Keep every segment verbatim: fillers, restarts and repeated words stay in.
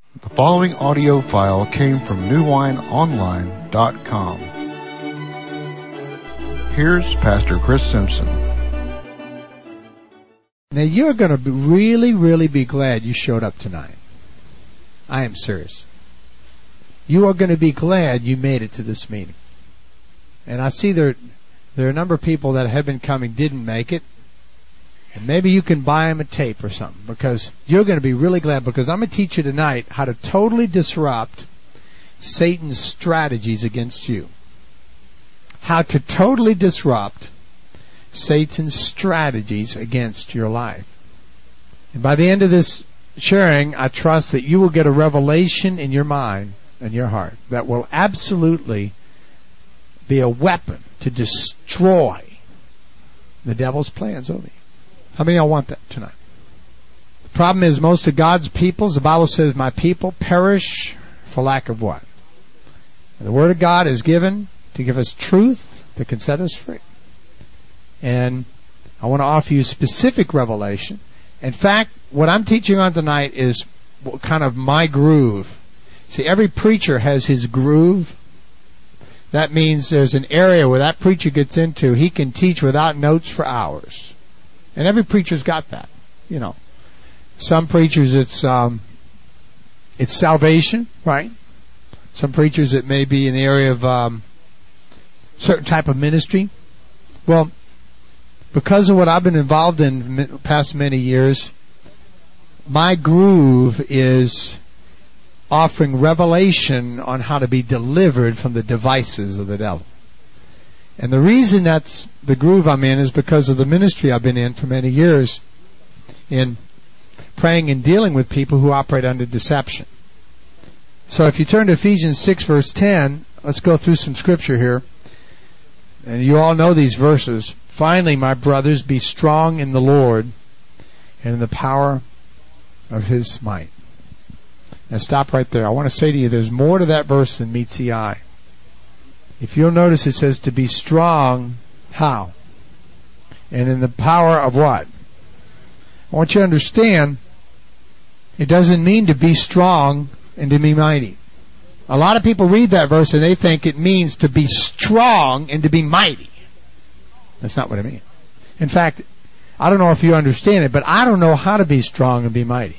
The following audio file came from new wine online dot com. Here's Pastor Chris Simpson. Now you're going to be really, really be glad you showed up tonight. I am serious. You are going to be glad you made it to this meeting. And I see there, there are a number of people that have been coming didn't make it. And maybe you can buy them a tape or something, because you're going to be really glad, because I'm going to teach you tonight how to totally disrupt Satan's strategies against you. How to totally disrupt Satan's strategies against your life. And by the end of this sharing, I trust that you will get a revelation in your mind and your heart that will absolutely be a weapon to destroy the devil's plans over you. How many of y'all want that tonight? The problem is most of God's peoples, the Bible says, my people perish for lack of what? And the Word of God is given to give us truth that can set us free. And I want to offer you specific revelation. In fact, what I'm teaching on tonight is kind of my groove. See, every preacher has his groove. That means there's an area where that preacher gets into, he can teach without notes for hours. And every preacher's got that, you know. Some preachers, it's um, it's salvation, right? Some preachers, it may be in the area of um, certain type of ministry. Well, because of what I've been involved in the past many years, my groove is offering revelation on how to be delivered from the devices of the devil. And the reason that's the groove I'm in is because of the ministry I've been in for many years in praying and dealing with people who operate under deception. So if you turn to Ephesians six verse ten, let's go through some scripture here. And you all know these verses. Finally, my brothers, be strong in the Lord and in the power of His might. Now stop right there. I want to say to you, there's more to that verse than meets the eye. If you'll notice, it says to be strong, how? And in the power of what? I want you to understand, it doesn't mean to be strong and to be mighty. A lot of people read that verse and they think it means to be strong and to be mighty. That's not what it means. In fact, I don't know if you understand it, but I don't know how to be strong and be mighty.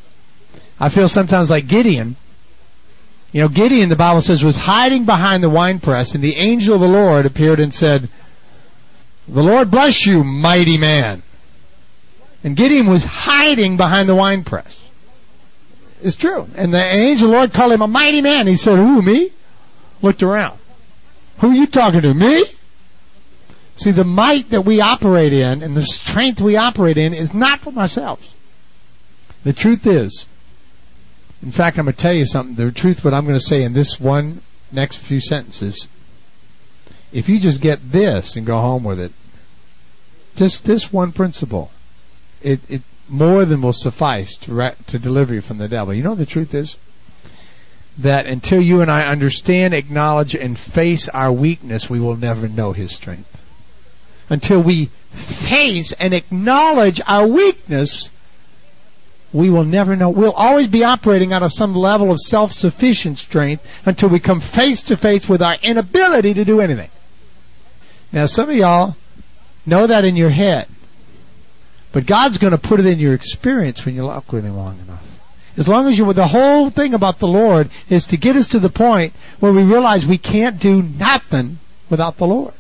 I feel sometimes like Gideon. You know, Gideon, the Bible says, was hiding behind the winepress, and the angel of the Lord appeared and said, the Lord bless you, mighty man. And Gideon was hiding behind the winepress. It's true. And the angel of the Lord called him a mighty man. He said, who, me? Looked around. Who are you talking to, me? See, the might that we operate in and the strength we operate in is not from ourselves. The truth is, in fact, I'm going to tell you something. The truth, what I'm going to say in this one next few sentences, if you just get this and go home with it, just this one principle, it, it more than will suffice to, ra- to deliver you from the devil. You know the truth is that until you and I understand, acknowledge, and face our weakness, we will never know His strength. Until we face and acknowledge our weakness, we will never know. We'll always be operating out of some level of self-sufficient strength until we come face to face with our inability to do anything. Now, some of y'all know that in your head, but God's going to put it in your experience when you walk with Him long enough. As long as you, the whole thing about the Lord is to get us to the point where we realize we can't do nothing without the Lord.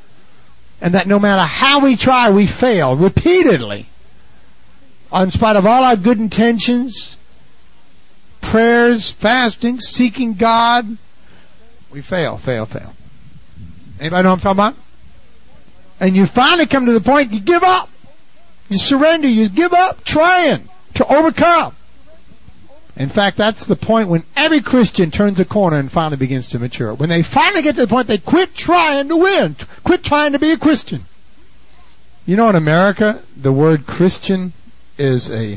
And that no matter how we try, we fail repeatedly. In spite of all our good intentions, prayers, fasting, seeking God, we fail, fail, fail. Anybody know what I'm talking about? And you finally come to the point you give up. You surrender. You give up trying to overcome. In fact, that's the point when every Christian turns a corner and finally begins to mature. When they finally get to the point they quit trying to win, quit trying to be a Christian. You know, in America, the word Christian is a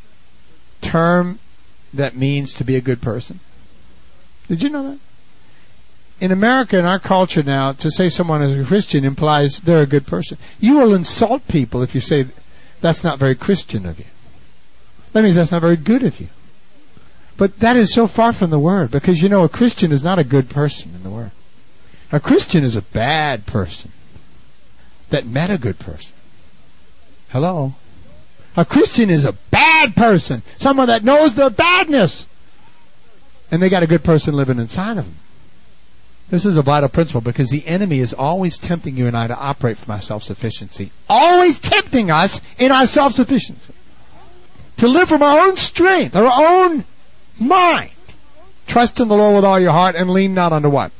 term that means to be a good person. Did you know that? In America, in our culture now, to say someone is a Christian implies they're a good person. You will insult people if you say that's not very Christian of you. That means that's not very good of you. But that is so far from the Word, because you know a Christian is not a good person in the Word. A Christian is a bad person that met a good person. Hello? A Christian is a bad person, someone that knows their badness, and they got a good person living inside of them. This is a vital principle, because the enemy is always tempting you and I to operate from our self-sufficiency. Always tempting us in our self-sufficiency. To live from our own strength, our own mind. Trust in the Lord with all your heart and lean not unto what?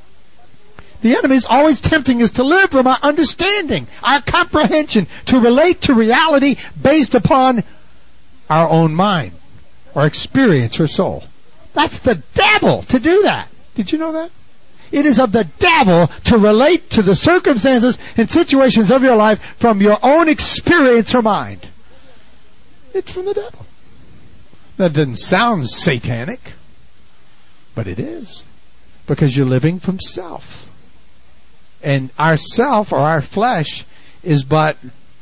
The enemy is always tempting us to live from our understanding, our comprehension, to relate to reality based upon our own mind, or experience, or soul. That's the devil to do that. Did you know that? It is of the devil to relate to the circumstances and situations of your life from your own experience or mind. It's from the devil. That doesn't sound satanic, but it is, because you're living from self. And our self, or our flesh, is but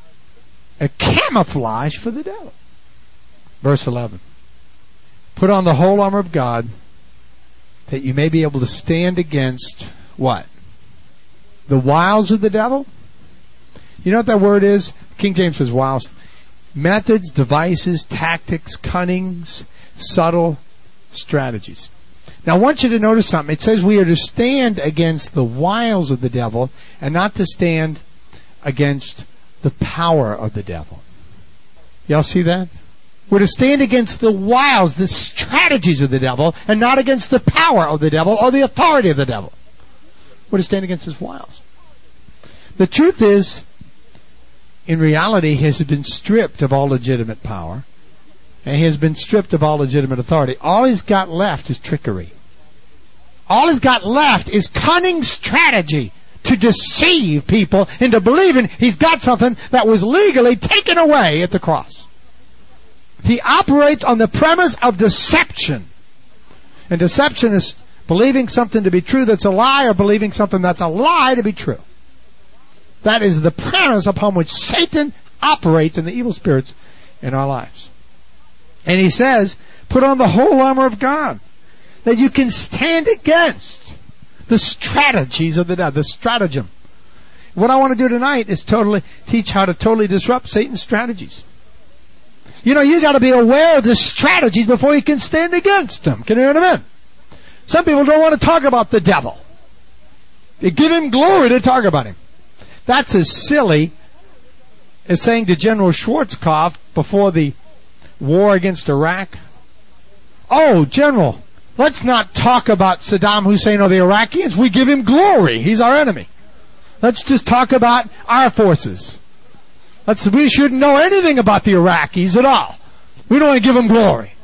a camouflage for the devil. Verse eleven. Put on the whole armor of God, that you may be able to stand against what? The wiles of the devil? You know what that word is? King James says wiles. Methods, devices, tactics, cunnings, subtle strategies. Now I want you to notice something. It says we are to stand against the wiles of the devil and not to stand against the power of the devil. Y'all see that? We're to stand against the wiles, the strategies of the devil, and not against the power of the devil or the authority of the devil. We're to stand against his wiles. The truth is, in reality, he has been stripped of all legitimate power, and he has been stripped of all legitimate authority. All he's got left is trickery. All he's got left is cunning strategy to deceive people into believing he's got something that was legally taken away at the cross. He operates on the premise of deception. And deception is believing something to be true that's a lie, or believing something that's a lie to be true. That is the premise upon which Satan operates in the evil spirits in our lives. And he says, put on the whole armor of God, that you can stand against the strategies of the devil, the stratagem. What I want to do tonight is totally teach how to totally disrupt Satan's strategies. You know, you got to be aware of the strategies before you can stand against them. Can you hear what I mean? Some people don't want to talk about the devil. They give him glory to talk about him. That's as silly as saying to General Schwarzkopf before the war against Iraq, oh, General, let's not talk about Saddam Hussein or the Iraqis. We give him glory. He's our enemy. Let's just talk about our forces. Let's, we shouldn't know anything about the Iraqis at all. We don't want to give them glory.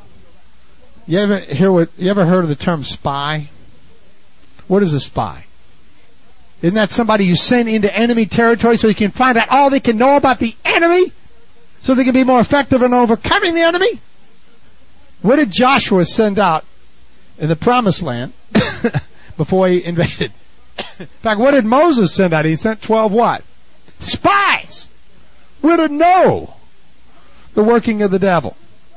You ever hear what? You ever heard of the term spy? What is a spy? Isn't that somebody you send into enemy territory so you can find out all they can know about the enemy, so they can be more effective in overcoming the enemy? What did Joshua send out in the Promised Land before he invaded? In fact, what did Moses send out? He sent twelve what? Spies. We're to know the working of the devil.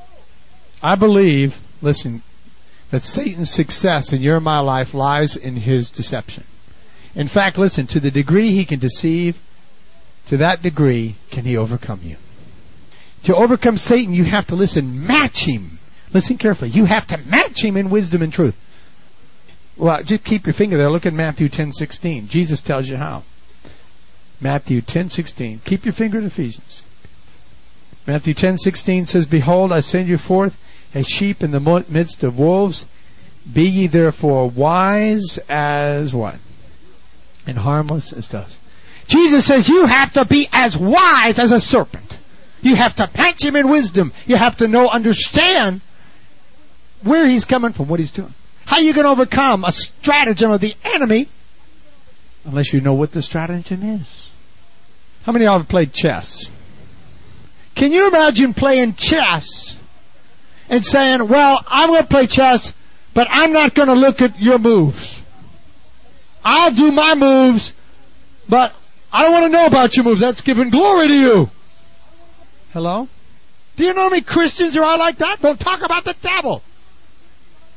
I believe, listen, that Satan's success in your and my life lies in his deception. In fact, listen, to the degree he can deceive, to that degree can he overcome you. To overcome Satan, you have to listen, match him. Listen carefully. You have to match him in wisdom and truth. Well, just keep your finger there. Look at Matthew ten sixteen. Jesus tells you how. Matthew ten sixteen. Keep your finger in Ephesians. Matthew ten sixteen says, behold, I send you forth as sheep in the midst of wolves. Be ye therefore wise as what? And harmless as doves. Jesus says you have to be as wise as a serpent. You have to match him in wisdom. You have to know, understand where he's coming from, what he's doing. How are you going to overcome a stratagem of the enemy unless you know what the stratagem is? How many of y'all have played chess? Can you imagine playing chess and saying, well, I'm going to play chess, but I'm not going to look at your moves. I'll do my moves, but I don't want to know about your moves. That's giving glory to you. Hello? Do you know how many Christians are all like that? Don't talk about the devil.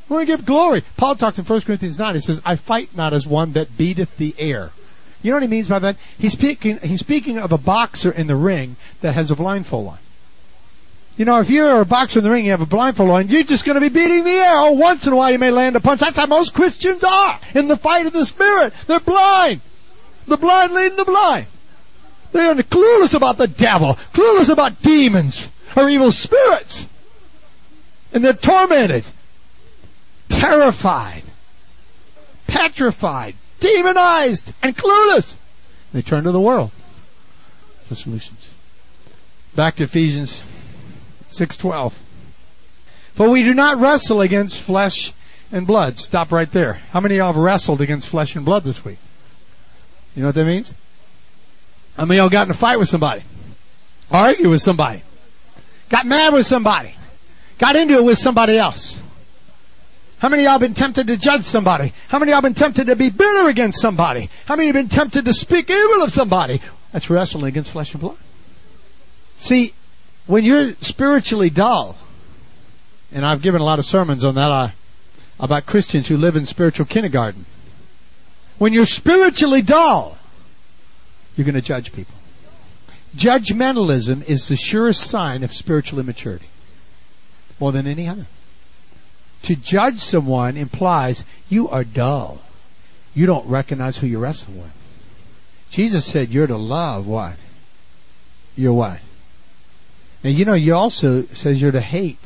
We want to give glory. Paul talks in First Corinthians nine. He says, I fight not as one that beateth the air. You know what he means by that? He's speaking, he's speaking of a boxer in the ring that has a blindfold on. You know, if you're a boxer in the ring and you have a blindfold on, you're just going to be beating the air. Oh, once in a while you may land a punch. That's how most Christians are in the fight of the Spirit. They're blind. The blind leading the blind. They're clueless about the devil, clueless about demons or evil spirits. And they're tormented, terrified, petrified, demonized, and clueless. They turn to the world for solutions. Back to Ephesians six twelve. For we do not wrestle against flesh and blood. Stop right there. How many of y'all have wrestled against flesh and blood this week? You know what that means? How many of y'all got in a fight with somebody? Argued with somebody? Got mad with somebody? Got into it with somebody else? How many of y'all been tempted to judge somebody? How many of y'all been tempted to be bitter against somebody? How many of you been tempted to speak evil of somebody? That's wrestling against flesh and blood. See, when you're spiritually dull, and I've given a lot of sermons on that uh, about Christians who live in spiritual kindergarten. When you're spiritually dull, you're going to judge people. Judgmentalism is the surest sign of spiritual immaturity, more than any other. To judge someone implies you are dull. You don't recognize who you're wrestling with. Jesus said you're to love what? Your what? Now, you know, you also says you're to hate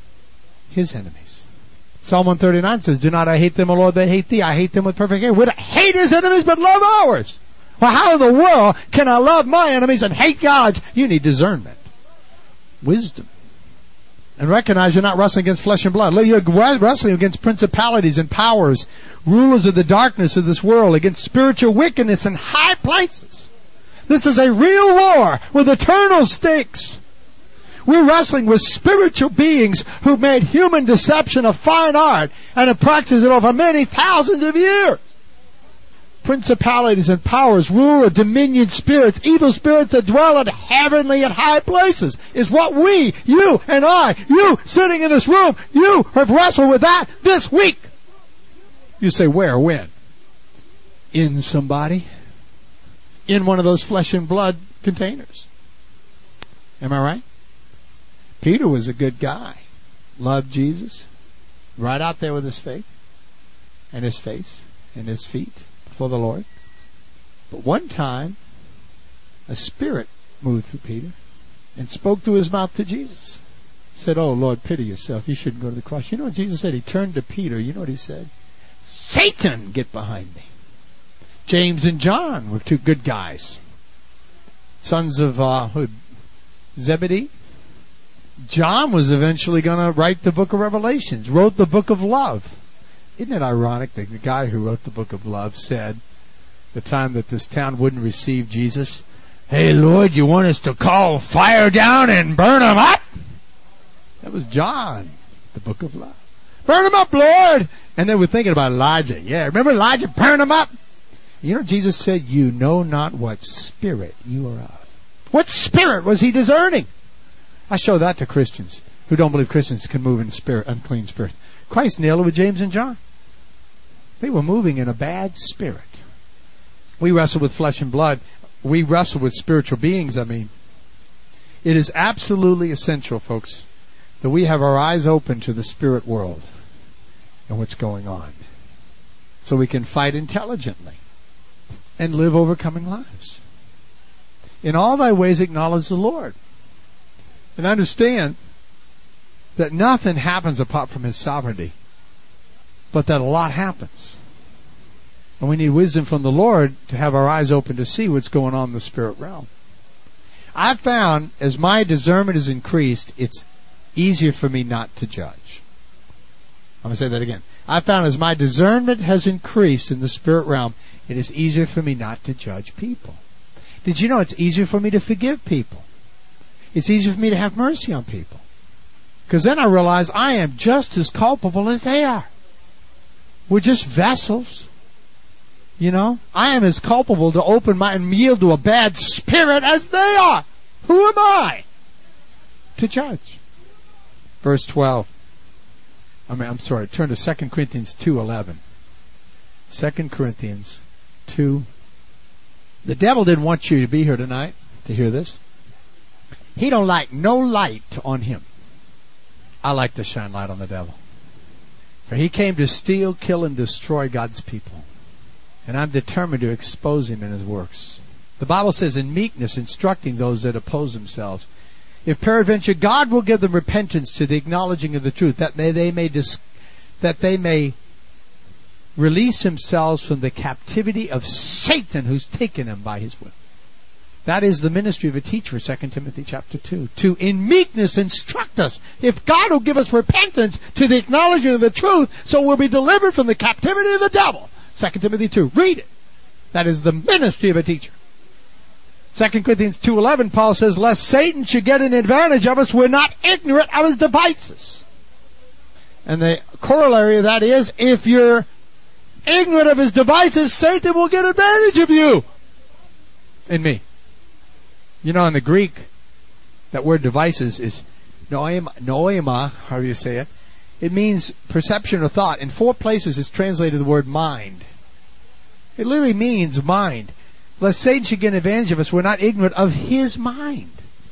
his enemies. Psalm one thirty-nine says, do not I hate them, O Lord, that hate thee. I hate them with perfect hate. We're to hate his enemies, but love ours. Well, how in the world can I love my enemies and hate God's? You need discernment, wisdom, and recognize you're not wrestling against flesh and blood. You're wrestling against principalities and powers, rulers of the darkness of this world, against spiritual wickedness in high places. This is a real war with eternal stakes. We're wrestling with spiritual beings who made human deception a fine art and have practiced it over many thousands of years. Principalities and powers, rule of dominion spirits, evil spirits that dwell in heavenly and high places is what we, you and I, you sitting in this room, you have wrestled with that this week. You say, where, when? In somebody. In one of those flesh and blood containers. Am I right? Peter was a good guy. Loved Jesus. Right out there with his faith and his face and his feet before the Lord. But one time, a spirit moved through Peter and spoke through his mouth to Jesus. Said, oh, Lord, pity yourself. You shouldn't go to the cross. You know what Jesus said? He turned to Peter. You know what he said? Satan, get behind me. James and John were two good guys. Sons of uh, who? Zebedee. John was eventually going to write the book of Revelations, wrote the book of love. Isn't it ironic that the guy who wrote the book of love said, the time that this town wouldn't receive Jesus, hey, Lord, you want us to call fire down and burn them up? That was John, the book of love. Burn them up, Lord! And they were thinking about Elijah. Yeah, remember Elijah? Burn them up! You know, Jesus said, you know not what spirit you are of. What spirit was he discerning? I show that to Christians who don't believe Christians can move in spirit, unclean spirit. Christ nailed it with James and John. They were moving in a bad spirit. We wrestle with flesh and blood. We wrestle with spiritual beings, I mean. It is absolutely essential, folks, that we have our eyes open to the spirit world and what's going on, so we can fight intelligently and live overcoming lives. In all thy ways acknowledge the Lord. And understand that nothing happens apart from his sovereignty, but that a lot happens. And we need wisdom from the Lord to have our eyes open to see what's going on in the spirit realm. I've found as my discernment has increased, it's easier for me not to judge. I'm going to say that again. I found as my discernment has increased in the spirit realm, it is easier for me not to judge people. Did you know it's easier for me to forgive people? It's easier for me to have mercy on people. Because then I realize I am just as culpable as they are. We're just vessels. You know? I am as culpable to open my and yield to a bad spirit as they are. Who am I to judge? Verse twelve. I mean, I'm sorry, turn to Second Corinthians two eleven. Second Corinthians two. The devil didn't want you to be here tonight to hear this. He don't like no light on him. I like to shine light on the devil. For he came to steal, kill, and destroy God's people. And I'm determined to expose him in his works. The Bible says, in meekness, instructing those that oppose themselves, if peradventure God will give them repentance to the acknowledging of the truth, that may, they may dis- that they may release themselves from the captivity of Satan, who's taken them by his will. That is the ministry of a teacher, Second Timothy chapter two. To, in meekness, instruct us. If God will give us repentance to the acknowledging of the truth, so we'll be delivered from the captivity of the devil. Second Timothy two. Read it. That is the ministry of a teacher. Second Corinthians two eleven, Paul says, lest Satan should get an advantage of us, we're not ignorant of his devices. And the corollary of that is, if you're ignorant of his devices, Satan will get advantage of you. And me. You know, in the Greek, that word devices is noema, noema, however you say it. It means perception or thought. In four places it's translated the word mind. It literally means mind. Lest Satan should get an advantage of us, we're not ignorant of his mind.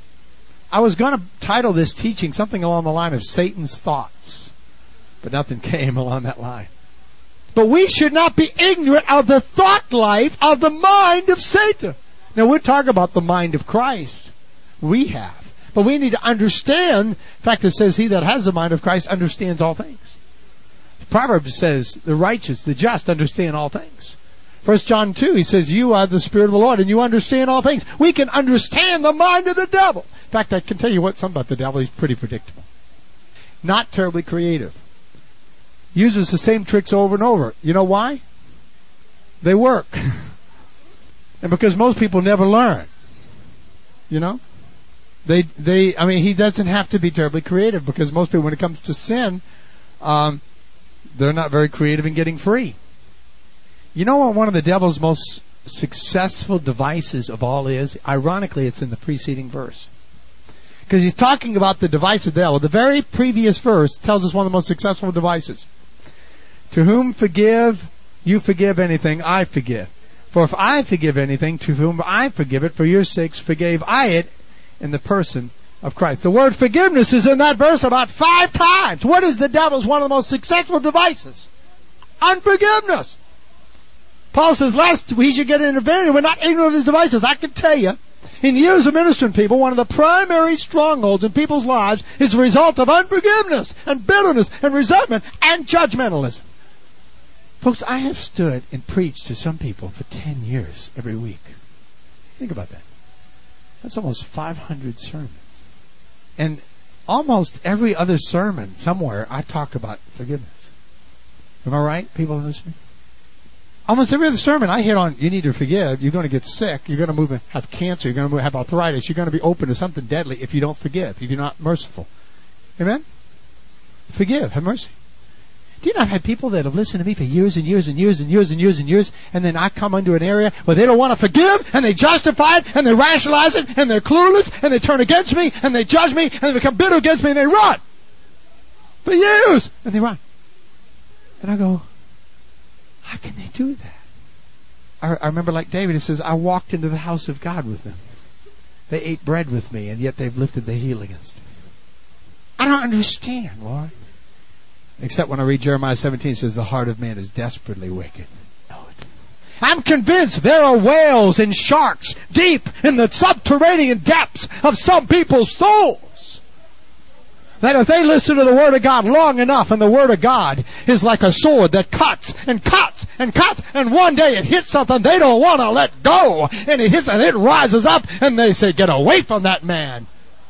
I was going to title this teaching something along the line of Satan's thoughts, but nothing came along that line. But we should not be ignorant of the thought life of the mind of Satan. Now, we're talking about the mind of Christ. We have. But we need to understand. In fact, it says, he that has the mind of Christ understands all things. Proverbs says, the righteous, the just understand all things. First John two, he says, you are the Spirit of the Lord and you understand all things. We can understand the mind of the devil. In fact, I can tell you what, something about the devil. He's pretty predictable. Not terribly creative. Uses the same tricks over and over. You know why? They work. And because most people never learn. You know? They, they, I mean, he doesn't have to be terribly creative, because most people, when it comes to sin, um, they're not very creative in getting free. You know what one of the devil's most successful devices of all is? Ironically, it's in the preceding verse. Because he's talking about the device of the devil. The very previous verse tells us one of the most successful devices. To whom forgive, you forgive anything, I forgive. For if I forgive anything, to whom I forgive it, for your sakes forgave I it in the person of Christ. The word forgiveness is in that verse about five times. What is the devil's one of the most successful devices? Unforgiveness. Paul says, lest we should get an advantage, we're not ignorant of his devices. I can tell you, in years of ministering people, one of the primary strongholds in people's lives is the result of unforgiveness and bitterness and resentment and judgmentalism. Folks, I have stood and preached to some people for ten years every week. Think about that. That's almost five hundred sermons. And almost every other sermon somewhere I talk about forgiveness. Am I right? People listening? Almost every other sermon I hit on, you need to forgive. You're going to get sick. You're going to move and have cancer. You're going to have arthritis. You're going to be open to something deadly if you don't forgive, if you're not merciful. Amen? Forgive. Have mercy. Do you not have people that have listened to me for years and years and years and years and years and years, and then I come into an area where they don't want to forgive, and they justify it, and they rationalize it, and they're clueless, and they turn against me, and they judge me, and they become bitter against me, and they run. For years! And they run. And I go, how can they do that? I, I remember, like David, it says, I walked into the house of God with them. They ate bread with me, and yet they've lifted the heel against me. I don't understand, Lord. Except when I read Jeremiah seventeen, it says, the heart of man is desperately wicked. No, it. I'm convinced there are whales and sharks deep in the subterranean depths of some people's souls. That if they listen to the Word of God long enough, and the Word of God is like a sword that cuts and cuts and cuts, and one day it hits something they don't want to let go, and it hits and it rises up, and they say, get away from that man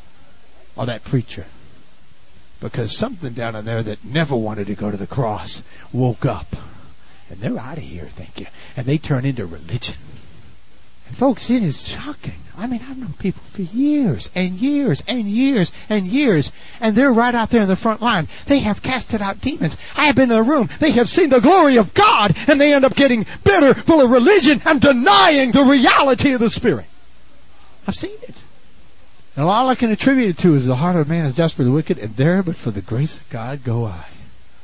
or that preacher. Because something down in there that never wanted to go to the cross woke up. And they're out of here, thank you. And they turn into religion. And folks, it is shocking. I mean, I've known people for years and years and years and years. And they're right out there in the front line. They have casted out demons. I have been in a room. They have seen the glory of God. And they end up getting bitter, full of religion, and denying the reality of the Spirit. I've seen it. And all I can attribute it to is the heart of man is desperately wicked, and there but for the grace of God go I.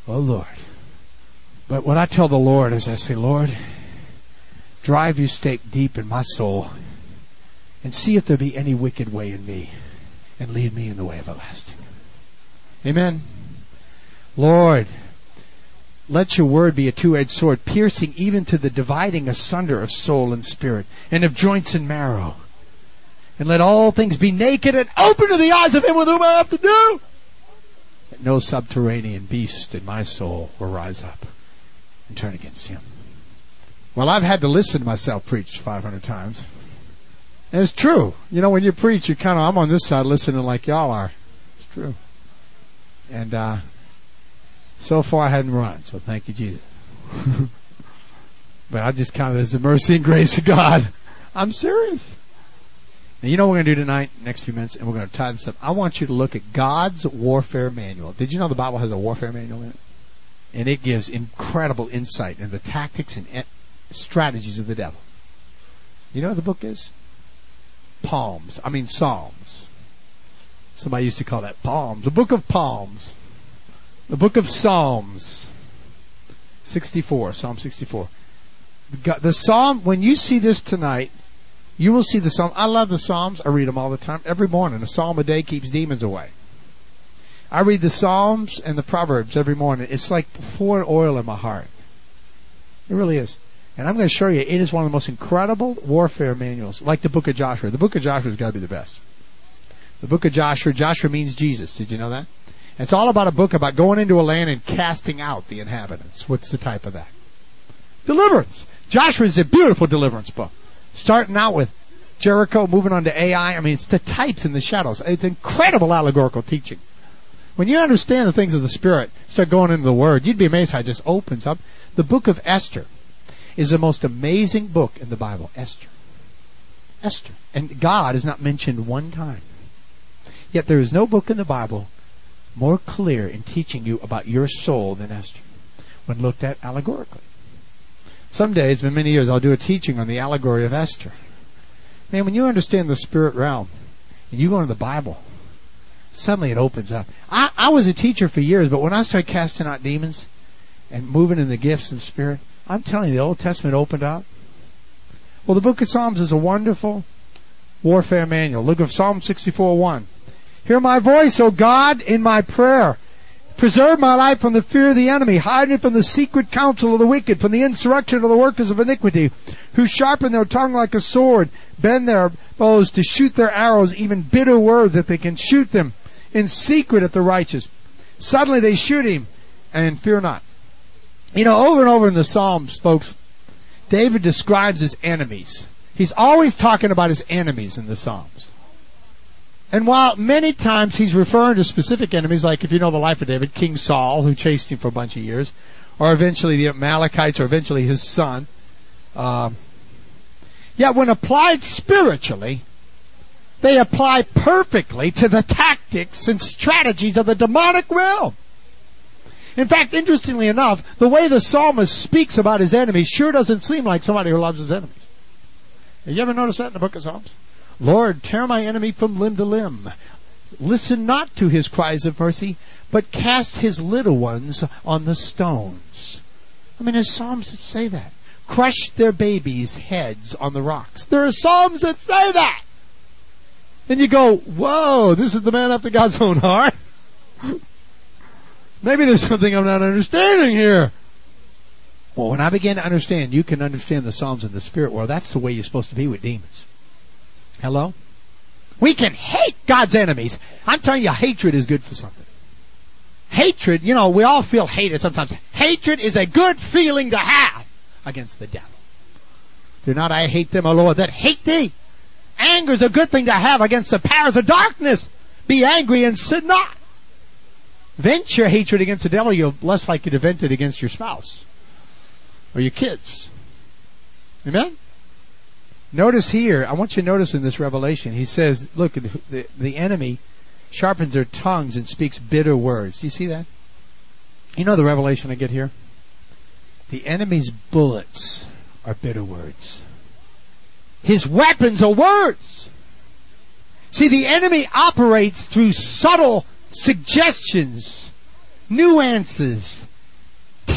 Oh, Lord. But what I tell the Lord is I say, Lord, drive your stake deep in my soul and see if there be any wicked way in me and lead me in the way everlasting. Amen. Lord, let your word be a two-edged sword, piercing even to the dividing asunder of soul and spirit, and of joints and marrow. And let all things be naked and open to the eyes of him with whom I have to do. That no subterranean beast in my soul will rise up and turn against him. Well, I've had to listen to myself preach five hundred times. And it's true. You know, when you preach, you kind of, I'm on this side listening like y'all are. It's true. And, uh, so far I hadn't run, so thank you, Jesus. But I just count it as the mercy and grace of God. I'm serious. Now, you know what we're going to do tonight, next few minutes, and we're going to tie this up. I want you to look at God's warfare manual. Did you know the Bible has a warfare manual in it? And it gives incredible insight into the tactics and strategies of the devil. You know what the book is? Palms. I mean Psalms. Somebody used to call that Palms. The book of Palms. The book of Psalms. sixty-four. Psalm sixty-four. The Psalm, when you see this tonight, you will see the Psalm. I love the Psalms. I read them all the time. Every morning. A Psalm a day keeps demons away. I read the Psalms and the Proverbs every morning. It's like pouring oil in my heart. It really is. And I'm going to show you, it is one of the most incredible warfare manuals, like the book of Joshua. The book of Joshua has got to be the best. The book of Joshua, Joshua means Jesus. Did you know that? It's all about a book about going into a land and casting out the inhabitants. What's the type of that? Deliverance. Joshua is a beautiful deliverance book. Starting out with Jericho, moving on to Ai. I mean, it's the types and the shadows. It's incredible allegorical teaching. When you understand the things of the Spirit, start going into the Word, you'd be amazed how it just opens up. The book of Esther is the most amazing book in the Bible. Esther. Esther. And God is not mentioned one time. Yet there is no book in the Bible more clear in teaching you about your soul than Esther, when looked at allegorically. Someday, it's been many years, I'll do a teaching on the allegory of Esther. Man, when you understand the spirit realm, and you go into the Bible, suddenly it opens up. I, I was a teacher for years, but when I started casting out demons and moving in the gifts of the Spirit, I'm telling you, the Old Testament opened up. Well, the book of Psalms is a wonderful warfare manual. Look at Psalm sixty-four one. Hear my voice, O God, in my prayer. Preserve my life from the fear of the enemy. Hide me from the secret counsel of the wicked, from the insurrection of the workers of iniquity, who sharpen their tongue like a sword, bend their bows to shoot their arrows, even bitter words, if they can shoot them in secret at the righteous. Suddenly they shoot him, and fear not. You know, over and over in the Psalms, folks, David describes his enemies. He's always talking about his enemies in the Psalms. And while many times he's referring to specific enemies, like if you know the life of David, King Saul, who chased him for a bunch of years, or eventually the Amalekites, or eventually his son. Um, yet when applied spiritually, they apply perfectly to the tactics and strategies of the demonic realm. In fact, interestingly enough, the way the psalmist speaks about his enemies sure doesn't seem like somebody who loves his enemies. Have you ever noticed that in the book of Psalms? Lord, tear my enemy from limb to limb. Listen not to his cries of mercy, but cast his little ones on the stones. I mean, there's psalms that say that. Crush their babies' heads on the rocks. There are psalms that say that. Then you go, whoa, this is the man after God's own heart. Maybe there's something I'm not understanding here. Well, when I begin to understand, you can understand the Psalms in the spirit world. That's the way you're supposed to be with demons. Hello? We can hate God's enemies. I'm telling you, hatred is good for something. Hatred, you know, we all feel hated sometimes. Hatred is a good feeling to have against the devil. Do not I hate them, O Lord, that hate thee. Anger is a good thing to have against the powers of darkness. Be angry and sin not. Vent your hatred against the devil, you're less likely to vent it against your spouse or your kids. Amen? Notice here, I want you to notice in this revelation, he says, look, the, the enemy sharpens their tongues and speaks bitter words. Do you see that? You know the revelation I get here? The enemy's bullets are bitter words. His weapons are words. See, the enemy operates through subtle suggestions, nuances,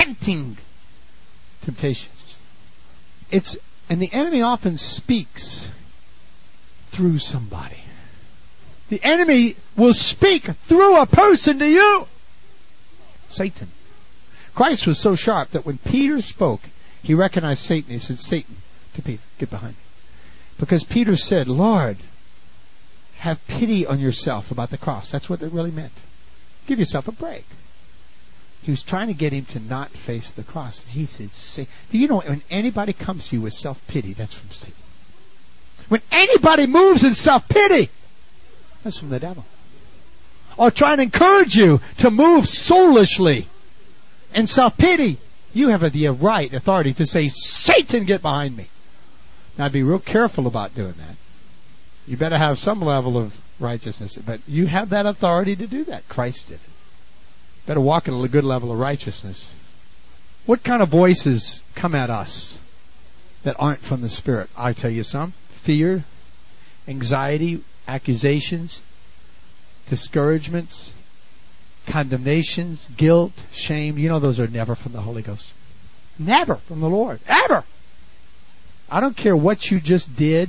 tempting temptations. It's, and the enemy often speaks through somebody. The enemy will speak through a person to you. Satan. Christ was so sharp that when Peter spoke, he recognized Satan. He said, Satan, to Peter, get behind me. Because Peter said, Lord, have pity on yourself about the cross. That's what it really meant. Give yourself a break. He was trying to get him to not face the cross. And he said, say, do you know when anybody comes to you with self-pity, that's from Satan. When anybody moves in self-pity, that's from the devil. Or trying to encourage you to move soulishly in self-pity, you have the right authority to say, Satan, get behind me. Now, be real careful about doing that. You better have some level of righteousness, but you have that authority to do that. Christ did it. Better walk at a good level of righteousness. What kind of voices come at us that aren't from the Spirit? I'll tell you some. Fear, anxiety, accusations, discouragements, condemnations, guilt, shame. You know those are never from the Holy Ghost. Never from the Lord. Ever. I don't care what you just did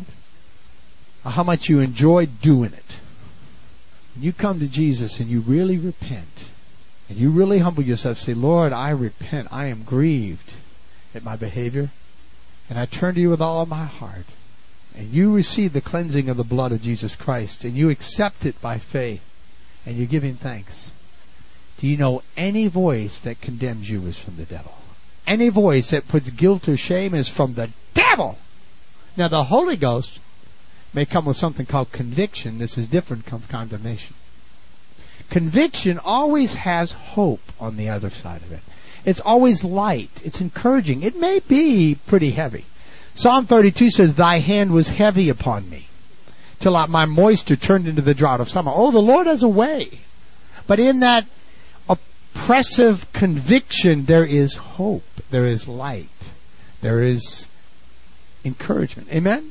or how much you enjoyed doing it. When you come to Jesus and you really repent and you really humble yourself, say, Lord, I repent. I am grieved at my behavior, and I turn to you with all of my heart. And you receive the cleansing of the blood of Jesus Christ, and you accept it by faith, and you give him thanks. Do you know any voice that condemns you is from the devil? Any voice that puts guilt or shame is from the devil. Now, the Holy Ghost may come with something called conviction. This is different from condemnation. Conviction always has hope on the other side of it. It's always light. It's encouraging. It may be pretty heavy. Psalm thirty-two says, Thy hand was heavy upon me, till my moisture turned into the drought of summer. Oh, the Lord has a way. But in that oppressive conviction, there is hope. There is light. There is encouragement. Amen?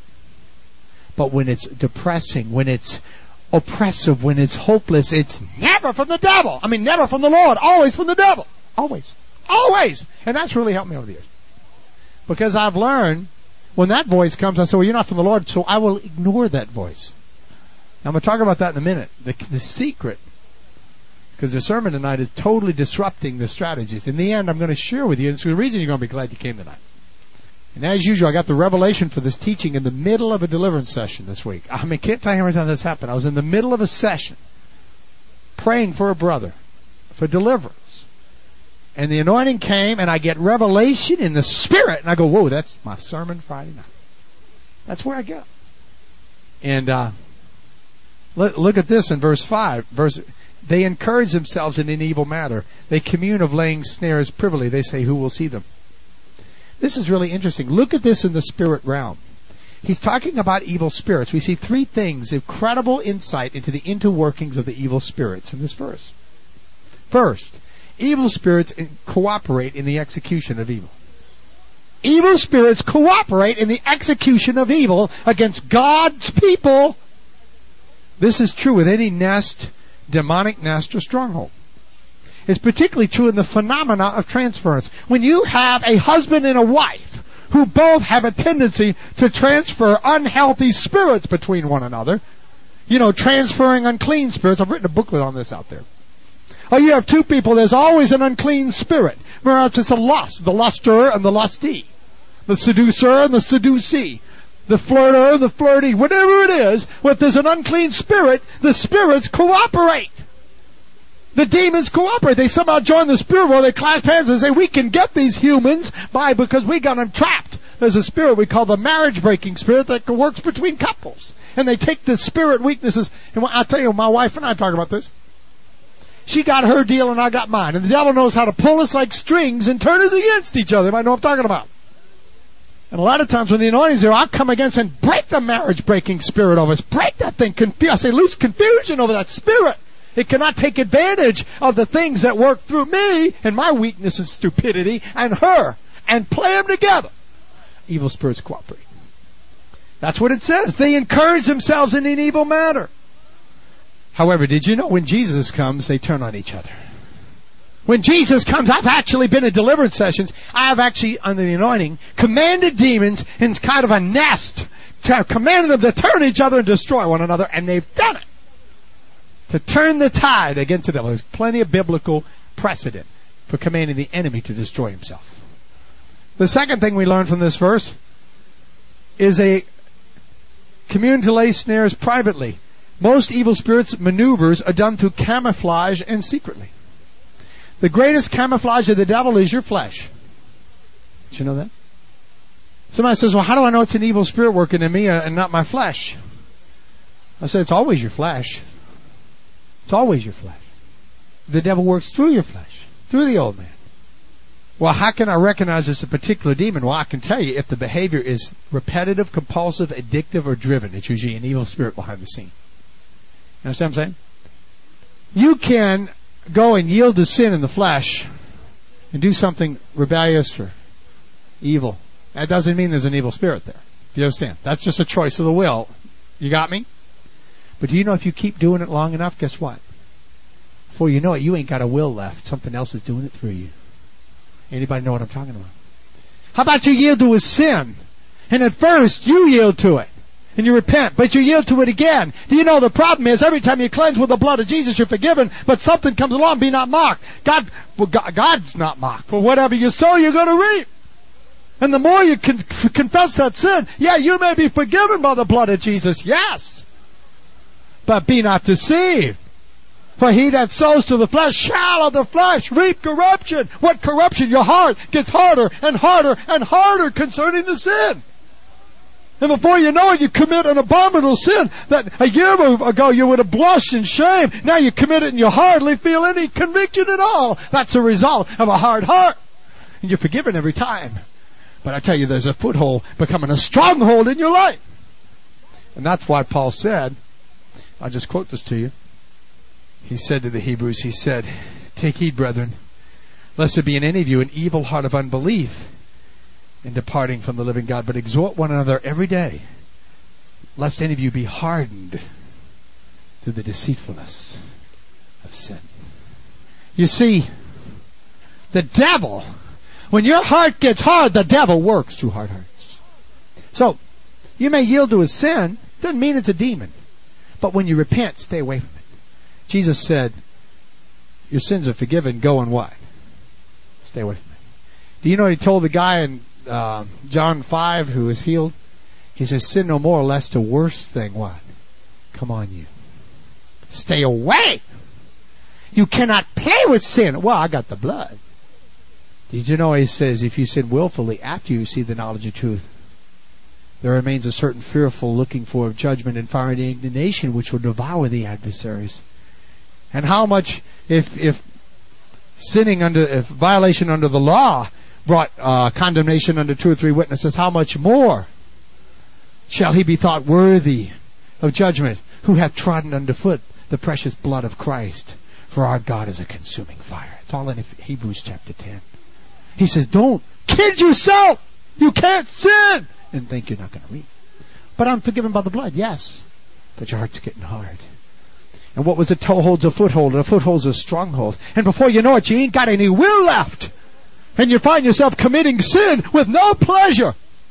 But when it's depressing, when it's oppressive, when it's hopeless, it's never from the devil. I mean, never from the Lord. Always from the devil. Always. Always. And that's really helped me over the years. Because I've learned, when that voice comes, I say, well, you're not from the Lord, so I will ignore that voice. Now, I'm going to talk about that in a minute. The, the secret, because the sermon tonight is totally disrupting the strategies. In the end, I'm going to share with you, and it's the reason you're going to be glad you came tonight. And as usual, I got the revelation for this teaching in the middle of a deliverance session this week. I mean, can't tell you how many times that's happened. I was in the middle of a session praying for a brother for deliverance. And the anointing came, and I get revelation in the Spirit. And I go, whoa, that's my sermon Friday night. That's where I go. And uh, look, look at this in verse five. Verse, they encourage themselves in an evil matter. They commune of laying snares privily. They say, who will see them? This is really interesting. Look at this in the spirit realm. He's talking about evil spirits. We see three things, incredible insight into the interworkings of the evil spirits in this verse. First, evil spirits cooperate in the execution of evil. Evil spirits cooperate in the execution of evil against God's people. This is true with any nest, demonic nest, or stronghold. It's particularly true in the phenomena of transference. When you have a husband and a wife who both have a tendency to transfer unhealthy spirits between one another, you know, transferring unclean spirits. I've written a booklet on this out there. Oh, you have two people, there's always an unclean spirit. Whereas it's a lust, the luster and the lustee. The seducer and the seducee. The flirter, the flirty, whatever it is, if there's an unclean spirit, the spirits cooperate. The demons cooperate. They somehow join the spirit world. They clasp hands and say, we can get these humans by because we got them trapped. There's a spirit we call the marriage-breaking spirit that works between couples. And they take the spirit weaknesses. And I'll tell you, my wife and I talk about this. She got her deal and I got mine. And the devil knows how to pull us like strings and turn us against each other. You might know what I'm talking about. And a lot of times when the anointing's there, I'll come against and break the marriage-breaking spirit over us. Break that thing. Confu- I say, lose confusion over that spirit. It cannot take advantage of the things that work through me and my weakness and stupidity and her and play them together. Evil spirits cooperate. That's what it says. They encourage themselves in an evil matter. However, did you know when Jesus comes, they turn on each other? When Jesus comes, I've actually been in deliverance sessions. I have actually, under the anointing, commanded demons in kind of a nest, to commanded them to turn each other and destroy one another, and they've done it. To turn the tide against the devil. There's plenty of biblical precedent for commanding the enemy to destroy himself. The second thing we learn from this verse is a commune to lay snares privately. Most evil spirits' maneuvers are done through camouflage and secretly. The greatest camouflage of the devil is your flesh. Did you know that? Somebody says, well, how do I know it's an evil spirit working in me and not my flesh? I said, it's always your flesh. It's always your flesh. The devil works through your flesh, through the old man. Well, how can I recognize it's a particular demon? Well, I can tell you if the behavior is repetitive, compulsive, addictive, or driven, it's usually an evil spirit behind the scene. You understand what I'm saying? You can go and yield to sin in the flesh and do something rebellious or evil. That doesn't mean there's an evil spirit there. Do you understand? That's just a choice of the will. You got me? But do you know if you keep doing it long enough, guess what? Before you know it, you ain't got a will left. Something else is doing it through you. Anybody know what I'm talking about? How about you yield to a sin? And at first, you yield to it. And you repent, but you yield to it again. Do you know the problem is every time you cleanse with the blood of Jesus, you're forgiven, but something comes along, be not mocked. God, well, God God's not mocked. For whatever you sow, you're going to reap. And the more you con- confess that sin, yeah, you may be forgiven by the blood of Jesus, yes. But be not deceived. For he that sows to the flesh shall of the flesh reap corruption. What corruption? Your heart gets harder and harder and harder concerning the sin. And before you know it, you commit an abominable sin that a year ago you would have blushed in shame. Now you commit it and you hardly feel any conviction at all. That's a result of a hard heart. And you're forgiven every time. But I tell you, there's a foothold becoming a stronghold in your life. And that's why Paul said, I'll just quote this to you. He said to the Hebrews, he said, take heed, brethren, lest there be in any of you an evil heart of unbelief in departing from the living God, but exhort one another every day, lest any of you be hardened through the deceitfulness of sin. You see, the devil, when your heart gets hard, the devil works through hard hearts. So, you may yield to a sin, doesn't mean it's a demon. But when you repent, stay away from it. Jesus said, your sins are forgiven, go and what? Stay away from it. Do you know what he told the guy in uh, John five who was healed? He says, sin no more, lest a worse thing, what? Come on you. Stay away! You cannot play with sin. Well, I got the blood. Did you know he says, if you sin willfully after you see the knowledge of truth, there remains a certain fearful looking for of judgment and fire and indignation which will devour the adversaries. And how much, if if sinning under, if violation under the law brought uh, condemnation under two or three witnesses, how much more shall he be thought worthy of judgment who hath trodden underfoot the precious blood of Christ? For our God is a consuming fire. It's all in Hebrews chapter ten. He says, don't kid yourself. You can't sin and think you're not going to reap. But I'm forgiven by the blood, yes. But your heart's getting hard. And what was a toehold's a foothold, and a foothold's a stronghold. And before you know it, you ain't got any will left. And you find yourself committing sin with no pleasure.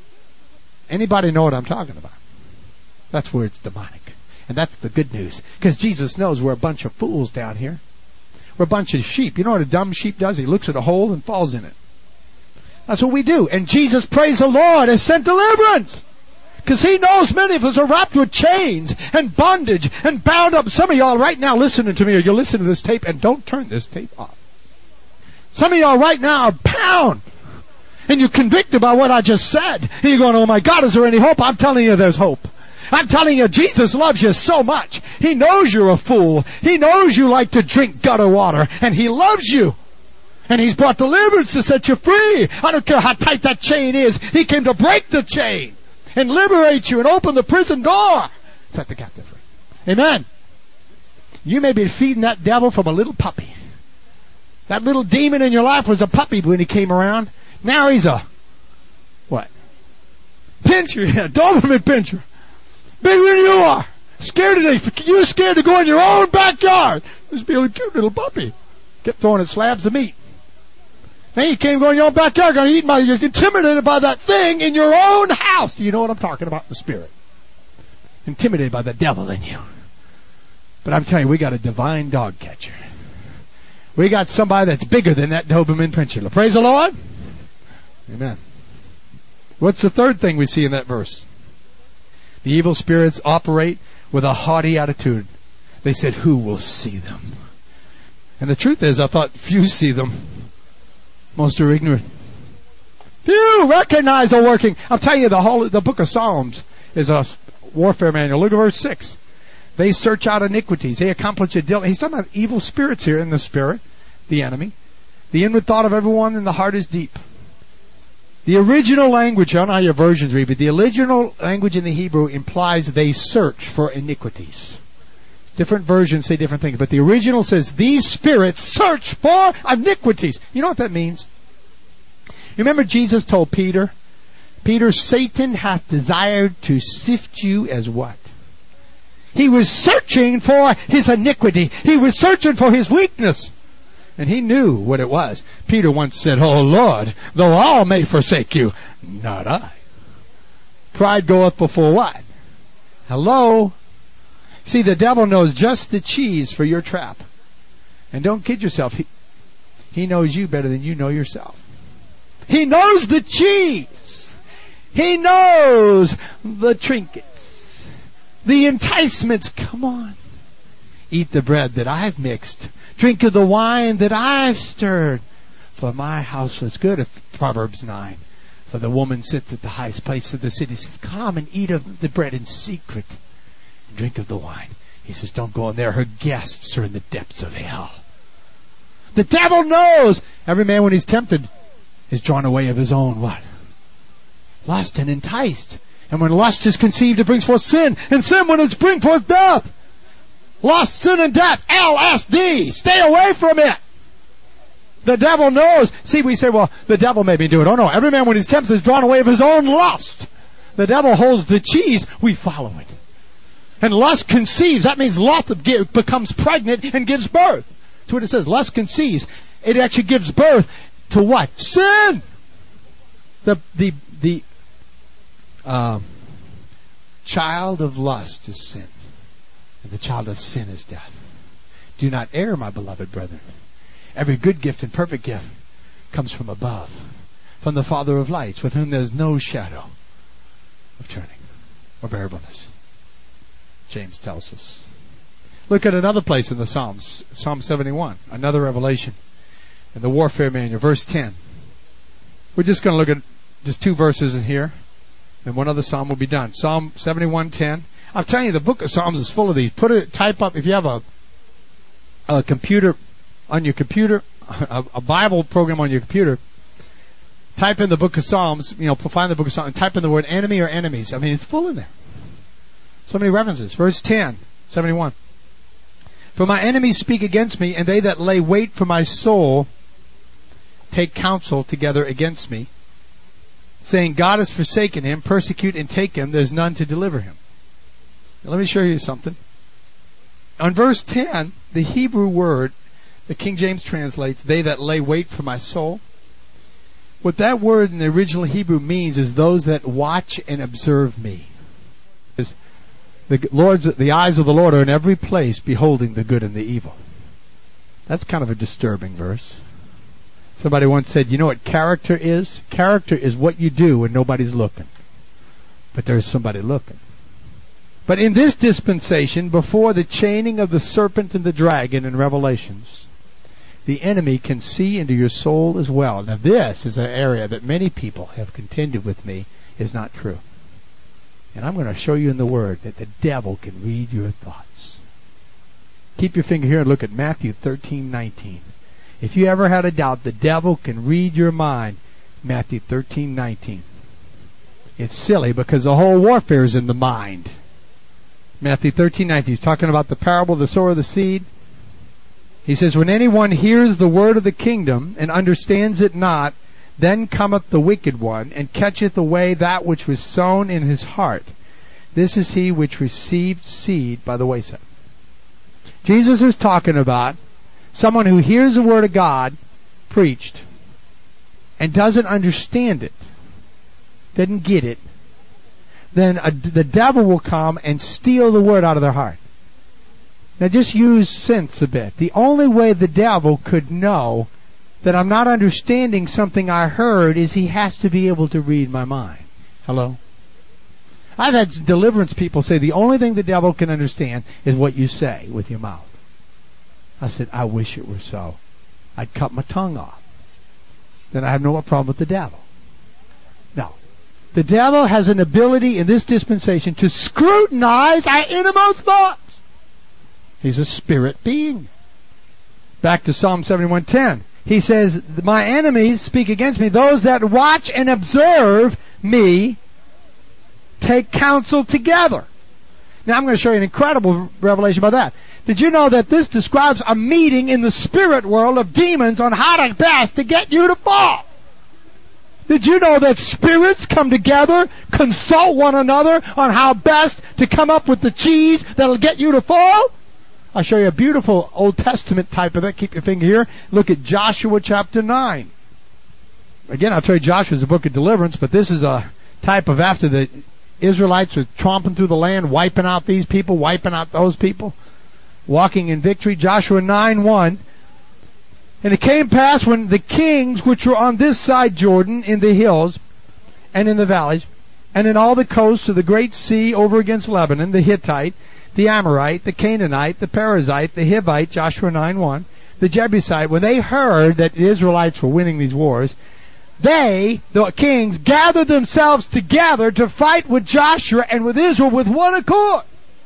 Anybody know what I'm talking about? That's where it's demonic. And that's the good news. Because Jesus knows we're a bunch of fools down here. We're a bunch of sheep. You know what a dumb sheep does? He looks at a hole and falls in it. That's what we do. And Jesus, praise the Lord, has sent deliverance. Because he knows many of us are wrapped with chains and bondage and bound up. Some of y'all right now listening to me, or you'll listen to this tape and don't turn this tape off. Some of y'all right now are bound. And you're convicted by what I just said. And you're going, oh my God, is there any hope? I'm telling you there's hope. I'm telling you, Jesus loves you so much. He knows you're a fool. He knows you like to drink gutter water. And he loves you. And he's brought deliverance to set you free. I don't care how tight that chain is. He came to break the chain and liberate you and open the prison door. Set the captive free. Amen. You may be feeding that devil from a little puppy. That little demon in your life was a puppy when he came around. Now he's a, what? Pincher, yeah, Doberman pincher. Bigger than you are. Scared today. You're scared to go in your own backyard. Just be a cute little puppy. Kept throwing at slabs of meat. Now you can't go in your own backyard going to eat my, you're intimidated by that thing in your own house. You know what I'm talking about in the spirit. Intimidated by the devil in you. But I'm telling you, we got a divine dog catcher. We got somebody that's bigger than that Doberman Pinscher. Praise the Lord. Amen. What's the third thing we see in that verse? The evil spirits operate with a haughty attitude. They said, who will see them? And the truth is, I thought few see them. Most are ignorant. Few recognize they're working. I'll tell you, the whole the book of Psalms is a warfare manual. Look at verse six. They search out iniquities. They accomplish a deal. He's talking about evil spirits here in the spirit, the enemy. The inward thought of everyone in the heart is deep. The original language, I don't know how your versions read, but the original language in the Hebrew implies they search for iniquities. Different versions say different things, but the original says these spirits search for iniquities. You know what that means? You remember Jesus told Peter, Peter, Satan hath desired to sift you as what? He was searching for his iniquity. He was searching for his weakness. And he knew what it was. Peter once said, oh Lord, though all may forsake you, not I. Pride goeth before what? Hello? See, the devil knows just the cheese for your trap. And don't kid yourself. He, he knows you better than you know yourself. He knows the cheese. He knows the trinkets. The enticements. Come on. Eat the bread that I've mixed. Drink of the wine that I've stirred. For my house was good. If Proverbs nine. For the woman sits at the highest place of the city. Says, come and eat of the bread in secret. And drink of the wine. He says, don't go in there. Her guests are in the depths of hell. The devil knows. Every man when he's tempted is drawn away of his own what? Lust and enticed. And when lust is conceived, it brings forth sin. And sin, when it brings forth death. Lust, sin, and death. L S D. Stay away from it. The devil knows. See, we say, well, the devil made me do it. Oh no, every man when he's tempted is drawn away of his own lust. The devil holds the cheese. We follow it. And lust conceives. That means lust becomes pregnant and gives birth. That's what it says. Lust conceives. It actually gives birth to what? Sin. The, the, the, uh, child of lust is sin. And the child of sin is death. Do not err, my beloved brethren. Every good gift and perfect gift comes from above, from the Father of lights, with whom there is no shadow of turning or variableness. James tells us. Look at another place in the Psalms, Psalm seventy-one, another revelation in the warfare manual, verse ten. We're just going to look at just two verses in here, and one other psalm will be done. Psalm seventy-one ten. I'm telling you, the book of Psalms is full of these. Put it, type up, if you have a, a computer, on your computer, a, a Bible program on your computer, type in the book of Psalms, you know, find the book of Psalms, and type in the word enemy or enemies. I mean, it's full in there. So many references. Verse ten, seventy-one. For my enemies speak against me, and they that lay wait for my soul take counsel together against me, saying, God has forsaken him, persecute and take him, there's none to deliver him. Let me show you something. On verse ten, the Hebrew word, the King James translates, they that lay wait for my soul. What that word in the original Hebrew means is those that watch and observe me. The Lord's, the eyes of the Lord are in every place, beholding the good and the evil. That's kind of a disturbing verse. Somebody once said, you know what character is? Character is what you do when nobody's looking. But there's somebody looking. But in this dispensation, before the chaining of the serpent and the dragon in Revelations, the enemy can see into your soul as well. Now this is an area that many people have contended with me is not true. And I'm going to show you in the Word that the devil can read your thoughts. Keep your finger here and look at Matthew thirteen nineteen. If you ever had a doubt, the devil can read your mind. Matthew thirteen nineteen. It's silly because the whole warfare is in the mind. Matthew thirteen nineteen. He's talking about the parable of the sower of the seed. He says, when anyone hears the word of the kingdom and understands it not, then cometh the wicked one, and catcheth away that which was sown in his heart. This is he which received seed by the wayside. Jesus is talking about someone who hears the Word of God preached and doesn't understand it, doesn't get it, then a, the devil will come and steal the Word out of their heart. Now just use sense a bit. The only way the devil could know that I'm not understanding something I heard is he has to be able to read my mind. Hello? I've had deliverance people say the only thing the devil can understand is what you say with your mouth. I said, I wish it were so. I'd cut my tongue off. Then I have no problem with the devil. No. The devil has an ability in this dispensation to scrutinize our innermost thoughts. He's a spirit being. Back to Psalm seventy-one ten. He says, my enemies speak against me. Those that watch and observe me take counsel together. Now I'm going to show you an incredible revelation about that. Did you know that this describes a meeting in the spirit world of demons on how to best to get you to fall? Did you know that spirits come together, consult one another on how best to come up with the cheese that'll get you to fall? I'll show you a beautiful Old Testament type of that. Keep your finger here. Look at Joshua chapter nine. Again, I'll tell you Joshua's a book of deliverance, but this is a type of after the Israelites were tromping through the land, wiping out these people, wiping out those people, walking in victory. Joshua nine one. And it came past when the kings which were on this side Jordan, in the hills and in the valleys, and in all the coasts of the great sea over against Lebanon, the Hittite, the Amorite, the Canaanite, the Perizzite, the Hivite, Joshua nine one, the Jebusite, when they heard that the Israelites were winning these wars, they, the kings, gathered themselves together to fight with Joshua and with Israel with one accord.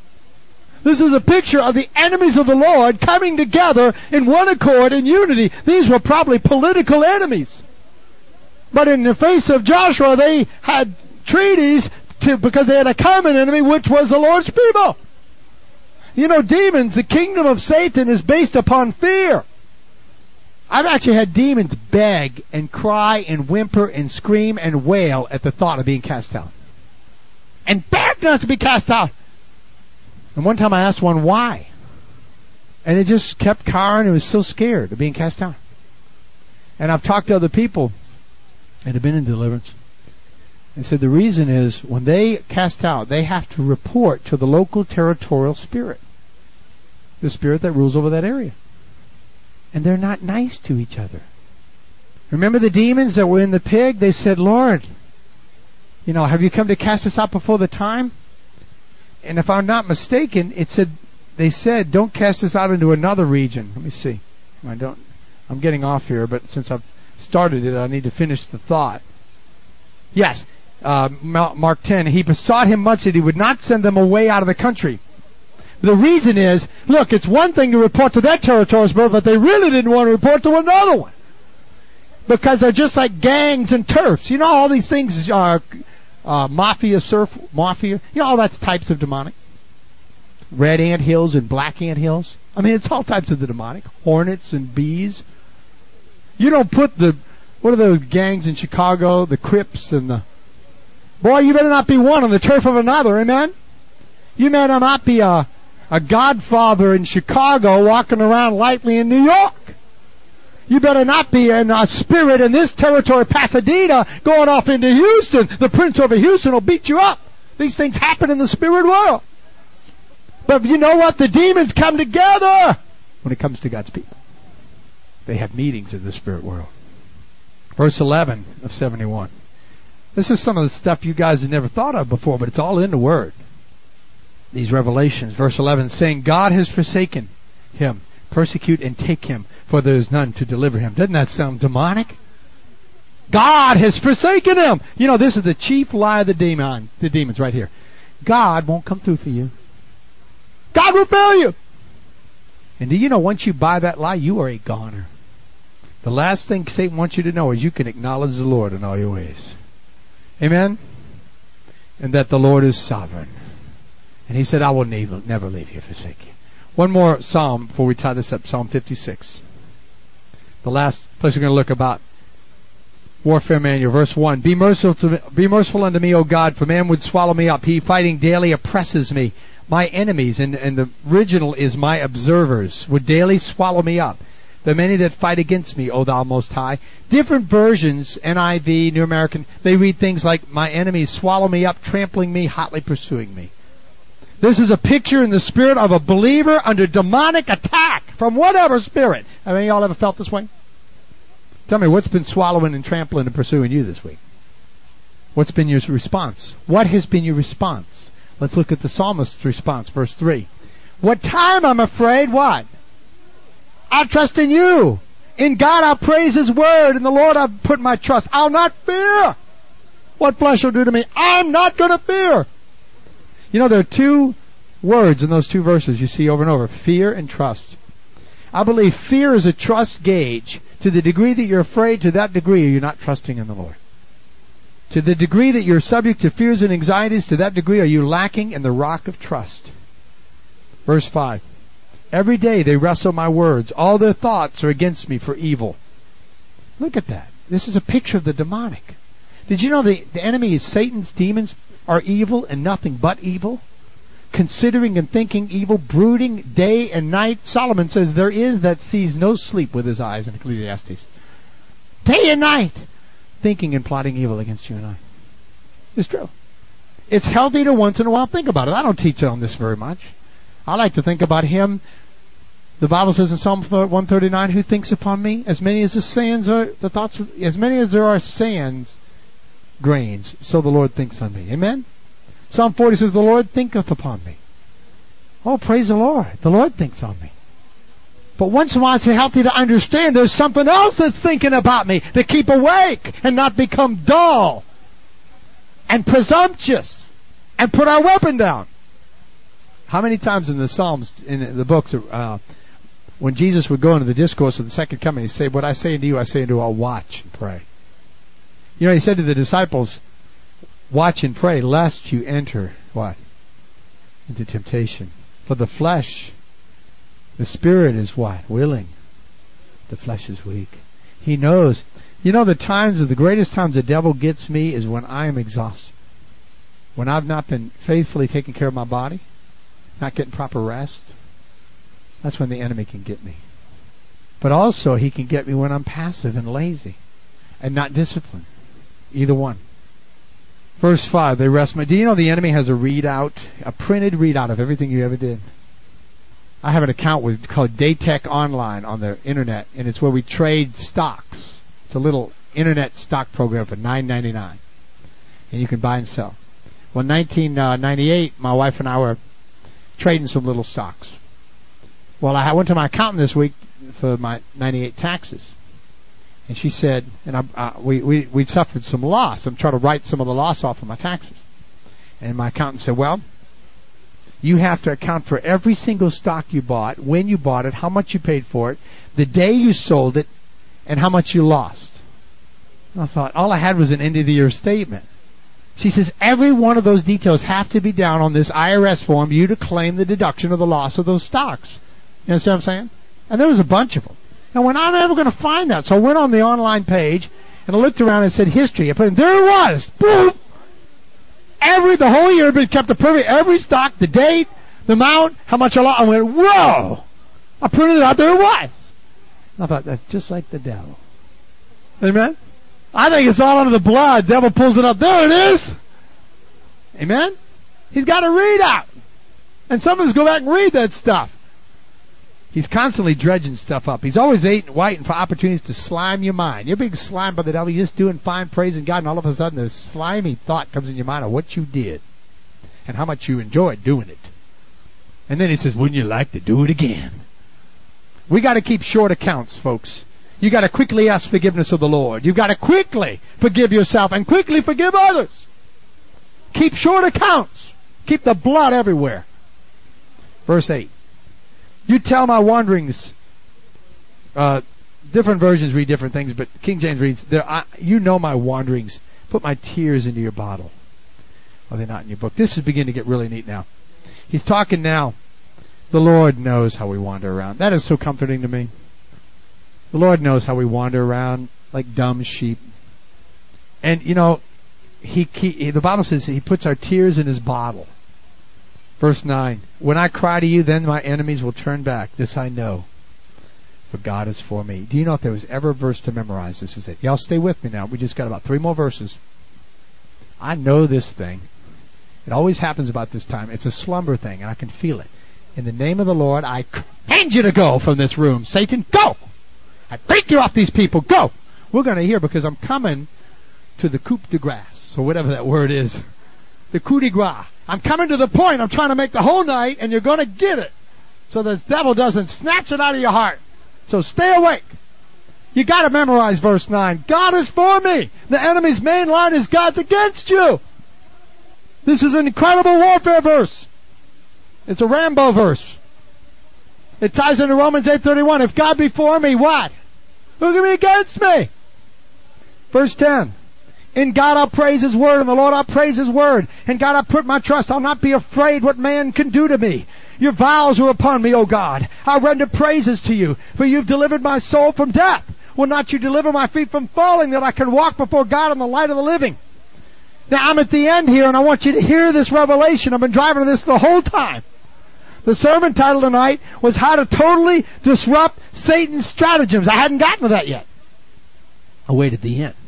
This is a picture of the enemies of the Lord coming together in one accord in unity. These were probably political enemies. But in the face of Joshua, they had treaties to, because they had a common enemy, which was the Lord's people. You know, demons, the kingdom of Satan is based upon fear. I've actually had demons beg and cry and whimper and scream and wail at the thought of being cast out. And beg not to be cast out. And one time I asked one why. And it just kept cowering. It was so scared of being cast out. And I've talked to other people that have been in deliverance. And said the reason is when they cast out, they have to report to the local territorial spirit. The spirit that rules over that area. And they're not nice to each other. Remember the demons that were in the pig? They said, Lord, you know, have you come to cast us out before the time? And if I'm not mistaken, it said, they said, don't cast us out into another region. Let me see. I don't, I'm getting off here, but since I've started it, I need to finish the thought. Yes, uh, Mark ten, he besought him much that he would not send them away out of the country. The reason is, look, it's one thing to report to that territorial spirit, but they really didn't want to report to another one. Because they're just like gangs and turfs. You know, all these things are uh, mafia, surf, mafia. You know, all that's types of demonic. Red ant hills and black ant hills. I mean, it's all types of the demonic. Hornets and bees. You don't put the, what are those gangs in Chicago? The Crips and the, boy, you better not be one on the turf of another, amen? You better not be a, a godfather in Chicago walking around lightly in New York. You better not be in a spirit in this territory, Pasadena, going off into Houston. The prince over Houston will beat you up. These things happen in the spirit world. But you know what? The demons come together when it comes to God's people. They have meetings in the spirit world. Verse eleven of seventy-one. This is some of the stuff you guys have never thought of before, but it's all in the Word. These revelations. Verse eleven, saying, God has forsaken him. Persecute and take him, for there is none to deliver him. Doesn't that sound demonic? God has forsaken him. You know, this is the chief lie of the demon, the demons right here. God won't come through for you. God will fail you. And do you know, once you buy that lie, you are a goner. The last thing Satan wants you to know is you can acknowledge the Lord in all your ways. Amen? And that the Lord is sovereign. And he said, I will never, never leave you or forsake you. One more psalm before we tie this up, Psalm fifty-six. The last place we're going to look about warfare manual, verse one. Be merciful to me, be merciful unto me, O God, for man would swallow me up. He fighting daily oppresses me. My enemies, and, and the original is my observers, would daily swallow me up. the many that fight against me, O thou Most High. Different versions, N I V, New American, they read things like, my enemies swallow me up, trampling me, hotly pursuing me. This is a picture in the spirit of a believer under demonic attack from whatever spirit. Have any of y'all ever felt this way? Tell me, what's been swallowing and trampling and pursuing you this week? What's been your response? What has been your response? Let's look at the psalmist's response, verse three. What time I'm afraid, what? I trust in you. In God I'll praise His word. In the Lord I'll put my trust. I'll not fear what flesh will do to me. I'm not going to fear. You know, there are two words in those two verses you see over and over. Fear and trust. I believe fear is a trust gauge. To the degree that you're afraid, to that degree you're not trusting in the Lord. To the degree that you're subject to fears and anxieties, to that degree are you lacking in the rock of trust. Verse five. Every day they wrestle my words. All their thoughts are against me for evil. Look at that. This is a picture of the demonic. Did you know the, the enemy is Satan's demons are evil and nothing but evil? Considering and thinking evil, brooding day and night. Solomon says there is that sees no sleep with his eyes in Ecclesiastes. Day and night. Thinking and plotting evil against you and I. It's true. It's healthy to once in a while think about it. I don't teach on this very much. I like to think about Him. The Bible says in Psalm one thirty-nine, who thinks upon me? As many as the sands are, the thoughts, as many as there are sands, grains, so the Lord thinks on me. Amen? Psalm forty says, the Lord thinketh upon me. Oh, praise the Lord. The Lord thinks on me. But once in a while it's healthy to understand there's something else that's thinking about me, to keep awake and not become dull and presumptuous and put our weapon down. How many times in the Psalms, in the books, uh, when Jesus would go into the discourse of the second coming, He'd say, what I say unto you, I say unto all, watch and pray. You know, He said to the disciples, watch and pray, lest you enter, what? Into temptation. For the flesh, the spirit is what? Willing. The flesh is weak. He knows. You know, the times, the greatest times the devil gets me is when I am exhausted. When I've not been faithfully taking care of my body. Not getting proper rest. That's when the enemy can get me. But also he can get me when I'm passive and lazy and not disciplined. Either one. Verse five, they wrestle me. Do you know the enemy has a readout, a printed readout of everything you ever did? I have an account with called Daytech Online on the internet, and it's where we trade stocks. It's a little internet stock program for nine ninety-nine, and you can buy and sell. Well, in nineteen ninety-eight, my wife and I were trading some little stocks. Well, I went to my accountant this week for my ninety-eight taxes, and she said, and I, uh, we we we suffered some loss. I'm trying to write some of the loss off of my taxes, and my accountant said, well, you have to account for every single stock you bought, when you bought it, how much you paid for it, the day you sold it, and how much you lost. And I thought, all I had was an end of the year statement. She says, every one of those details have to be down on this I R S form, you to claim the deduction of the loss of those stocks. You understand what I'm saying? And there was a bunch of them. And when I'm ever going to find that? So I went on the online page, and I looked around and said history. I put in, there it was! Boom! Every, the whole year had been kept a perfect, every stock, the date, the amount, how much I lost. I went, whoa! I printed it out, there it was! And I thought, that's just like the devil. Amen? I think it's all under the blood. The devil pulls it up. There it is! Amen? He's got a readout. And some of us go back and read that stuff. He's constantly dredging stuff up. He's always waiting for opportunities to slime your mind. You're being slimed by the devil. You're just doing fine, praising God, and all of a sudden this slimy thought comes in your mind of what you did and how much you enjoyed doing it. And then he says, wouldn't you like to do it again? We got to keep short accounts, folks. You got to quickly ask forgiveness of the Lord. You got to quickly forgive yourself and quickly forgive others. Keep short accounts. Keep the blood everywhere. Verse eight. You tell my wanderings. Uh, different versions read different things, but King James reads, there, I, you know my wanderings. Put my tears into your bottle. Are they not in your book? This is beginning to get really neat now. He's talking now. The Lord knows how we wander around. That is so comforting to me. The Lord knows how we wander around like dumb sheep. And, you know, he, he the Bible says He puts our tears in His bottle. Verse nine, when I cry to you, then my enemies will turn back. This I know, for God is for me. Do you know if there was ever a verse to memorize, this is it. Y'all stay with me now. We just got about three more verses. I know this thing. It always happens about this time. It's a slumber thing, and I can feel it. In the name of the Lord, I command you to go from this room. Satan, go! I break you off these people. Go! We're going to hear, because I'm coming to the coup de grace, or whatever that word is. The coup de grace. I'm coming to the point. I'm trying to make the whole night, and you're going to get it. So the devil doesn't snatch it out of your heart. So stay awake. You got to memorize verse nine. God is for me. The enemy's main line is God's against you. This is an incredible warfare verse. It's a Rambo verse. It ties into Romans eight thirty-one. If God be for me, what? Who can be against me? Verse ten. In God I'll praise His word, and the Lord I'll praise His word. In God I'll put my trust. I'll not be afraid what man can do to me. Your vows are upon me, O God. I render praises to you, for you've delivered my soul from death. Will not you deliver my feet from falling, that I can walk before God in the light of the living? Now I'm at the end here, and I want you to hear this revelation. I've been driving to this the whole time. The sermon title tonight was How to Totally Disrupt Satan's Stratagems. I hadn't gotten to that yet. I waited the end.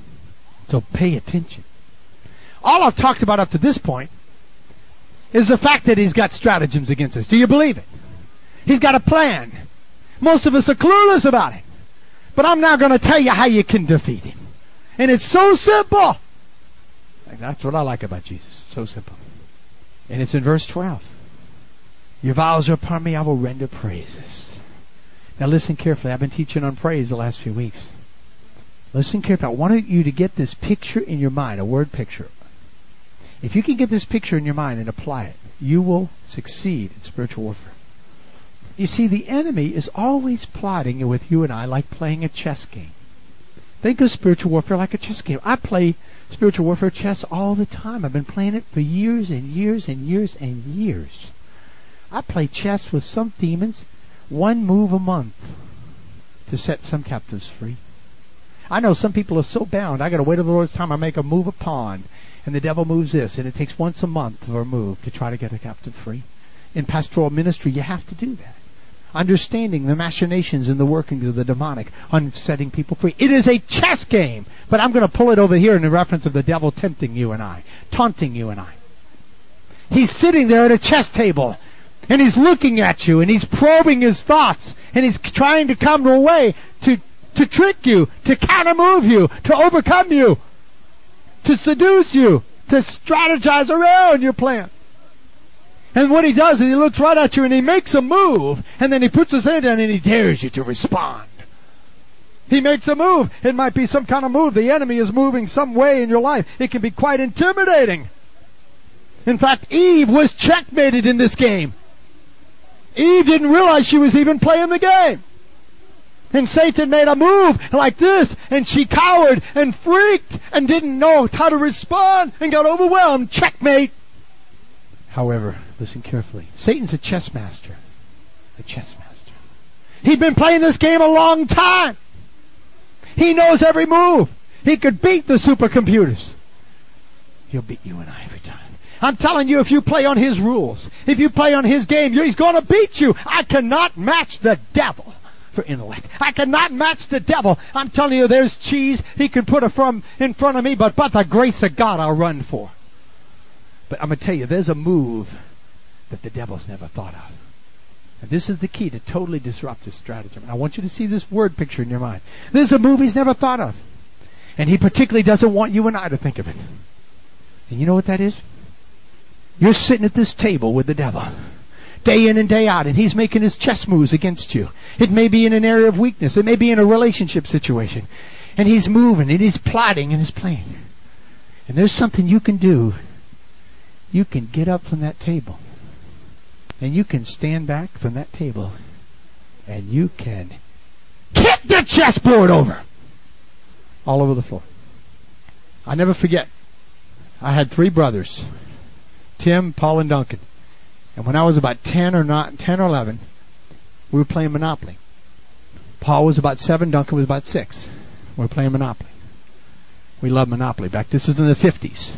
So pay attention. All I've talked about up to this point is the fact that he's got stratagems against us. Do you believe it? He's got a plan. Most of us are clueless about it. But I'm now going to tell you how you can defeat him. And it's so simple. That's what I like about Jesus. So simple. And it's in verse twelve. Your vows are upon me, I will render praises. Now listen carefully. I've been teaching on praise the last few weeks. Listen carefully. I want you to get this picture in your mind, a word picture. If you can get this picture in your mind and apply it, you will succeed in spiritual warfare. You see, the enemy is always plotting with you and I like playing a chess game. Think of spiritual warfare like a chess game. I play spiritual warfare chess all the time. I've been playing it for years and years and years and years. I play chess with some demons one move a month to set some captives free. I know some people are so bound. I got to wait till the Lord's time. I make a move a pawn, and the devil moves this, and it takes once a month for a move to try to get a captive free. In pastoral ministry, you have to do that. Understanding the machinations and the workings of the demonic on setting people free. It is a chess game, but I'm going to pull it over here in the reference of the devil tempting you and I, taunting you and I. He's sitting there at a chess table, and he's looking at you, and he's probing his thoughts, and he's trying to come to a way to to trick you, to counter-move you, to overcome you, to seduce you, to strategize around your plan. And what he does is he looks right at you and he makes a move, and then he puts his hand down and he dares you to respond. He makes a move. It might be some kind of move. The enemy is moving some way in your life. It can be quite intimidating. In fact, Eve was checkmated in this game. Eve didn't realize she was even playing the game. And Satan made a move like this, and she cowered and freaked and didn't know how to respond and got overwhelmed. Checkmate. However, listen carefully. Satan's a chess master. A chess master. He'd been playing this game a long time. He knows every move. He could beat the supercomputers. He'll beat you and I every time. I'm telling you, if you play on his rules, if you play on his game, he's going to beat you. I cannot match the devil for intellect. I cannot match the devil. I'm telling you, there's cheese he can put it from in front of me, but by the grace of God, I'll run for. But I'm going to tell you, there's a move that the devil's never thought of. And this is the key to totally disrupt his stratagem. And I want you to see this word picture in your mind. There's a move he's never thought of. And he particularly doesn't want you and I to think of it. And you know what that is? You're sitting at this table with the devil, day in and day out, and he's making his chess moves against you. It may be in an area of weakness. It may be in a relationship situation. And he's moving, and he's plotting, and he's playing. And there's something you can do. You can get up from that table, and you can stand back from that table, and you can kick the chessboard over all over the floor. I never forget. I had three brothers, Tim, Paul, and Duncan. And when I was about ten or not, ten or eleven, we were playing Monopoly. Paul was about seven, Duncan was about six. We were playing Monopoly. We loved Monopoly back. This is in the fifties.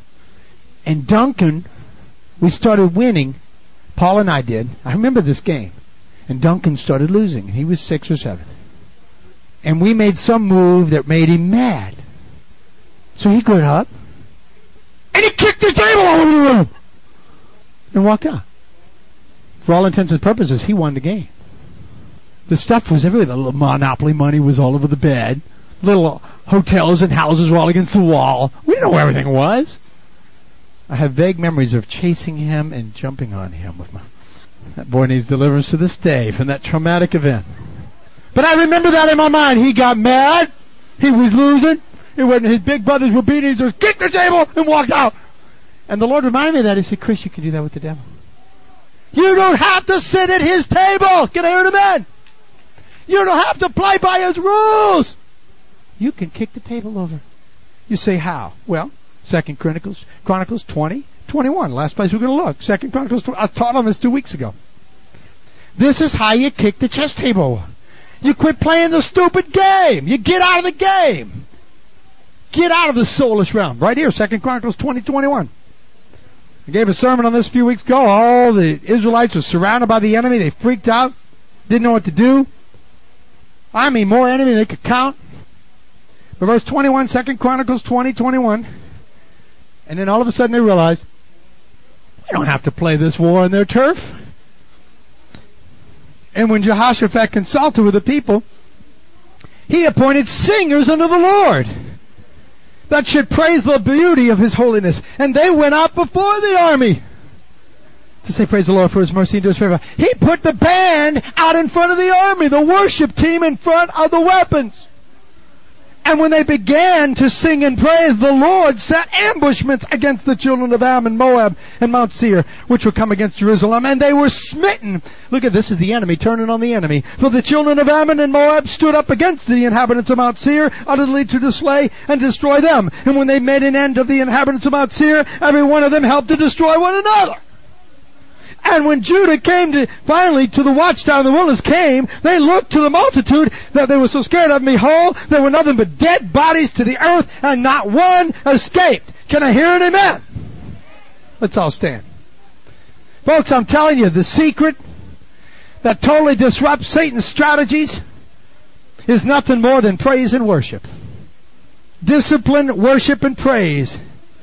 And Duncan, we started winning. Paul and I did. I remember this game. And Duncan started losing. He was six or seven. And we made some move that made him mad. So he got up, and he kicked the table all over the room, and walked out. For all intents and purposes, he won the game. The stuff was everywhere. The little Monopoly money was all over the bed. Little hotels and houses were all against the wall. We didn't know where everything was. I have vague memories of chasing him and jumping on him with my... That boy needs deliverance to this day from that traumatic event. But I remember that in my mind. He got mad. He was losing. It wasn't his big brothers were beating. He just kicked the table and walked out. And the Lord reminded me of that. He said, Chris, you can do that with the devil. You don't have to sit at his table. Can I hear an amen? You don't have to play by his rules. You can kick the table over. You say, how? Well, Second Chronicles, Chronicles twenty, twenty-one. Last place we're going to look. Second Chronicles twenty. I taught on this two weeks ago. This is how you kick the chess table. You quit playing the stupid game. You get out of the game. Get out of the soulless realm. Right here, Second Chronicles twenty, twenty-one. I gave a sermon on this a few weeks ago. All the Israelites were surrounded by the enemy. They freaked out. Didn't know what to do. I mean, more enemy than they could count. But verse twenty-one, Second Chronicles twenty, twenty-one. And then all of a sudden they realized, we don't have to play this war on their turf. And when Jehoshaphat consulted with the people, he appointed singers unto the Lord that should praise the beauty of his holiness. And they went out before the army to say, praise the Lord for his mercy and to his favor. He put the band out in front of the army, the worship team in front of the weapons. And when they began to sing and praise, the Lord set ambushments against the children of Ammon, Moab, and Mount Seir, which would come against Jerusalem, and they were smitten. Look at this, is the enemy turning on the enemy. For the children of Ammon and Moab stood up against the inhabitants of Mount Seir, utterly to slay and destroy them. And when they made an end of the inhabitants of Mount Seir, every one of them helped to destroy one another. And when Judah came to, finally to the watchtower of the wilderness came, they looked to the multitude that they were so scared of. Behold, there were nothing but dead bodies to the earth, and not one escaped. Can I hear an amen? Let's all stand. Folks, I'm telling you, the secret that totally disrupts Satan's strategies is nothing more than praise and worship. Discipline, worship, and praise.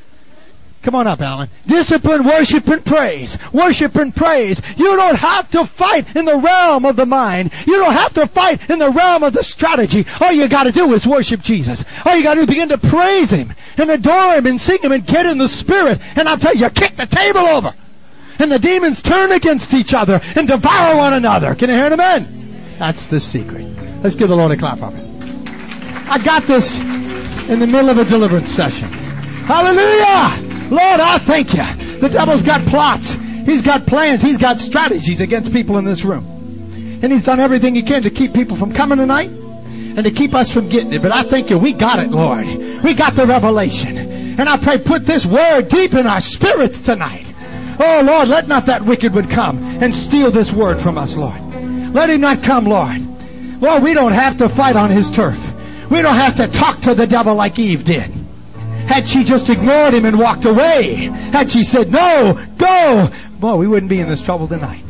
Come on up, Alan. Discipline, worship, and praise. Worship and praise. You don't have to fight in the realm of the mind. You don't have to fight in the realm of the strategy. All you got to do is worship Jesus. All you got to do is begin to praise Him and adore Him and sing Him and get in the Spirit. And I'll tell you, you kick the table over. And the demons turn against each other and devour one another. Can you hear an amen? That's the secret. Let's give the Lord a clap of it. I got this in the middle of a deliverance session. Hallelujah! Lord, I thank you. The devil's got plots. He's got plans. He's got strategies against people in this room. And he's done everything he can to keep people from coming tonight and to keep us from getting it. But I thank you. We got it, Lord. We got the revelation. And I pray, put this word deep in our spirits tonight. Oh, Lord, let not that wicked one come and steal this word from us, Lord. Let him not come, Lord. Lord, we don't have to fight on his turf. We don't have to talk to the devil like Eve did. Had she just ignored him and walked away, had she said, no, go, boy, we wouldn't be in this trouble tonight.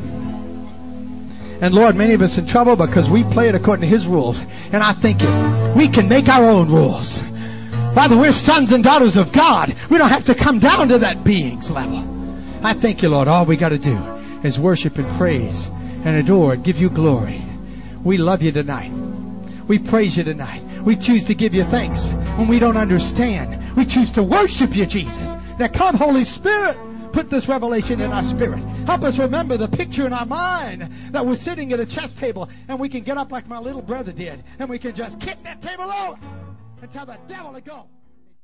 And Lord, many of us in trouble because we play it according to His rules. And I think we can make our own rules. Father, we're sons and daughters of God. We don't have to come down to that being's level. I thank you, Lord. All we got to do is worship and praise and adore and give you glory. We love you tonight. We praise you tonight. We choose to give you thanks when we don't understand. We choose to worship you, Jesus. Now come, Holy Spirit, put this revelation in our spirit. Help us remember the picture in our mind that we're sitting at a chess table and we can get up like my little brother did and we can just kick that table over and tell the devil to go.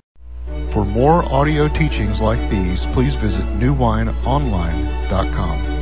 For more audio teachings like these, please visit new wine online dot com.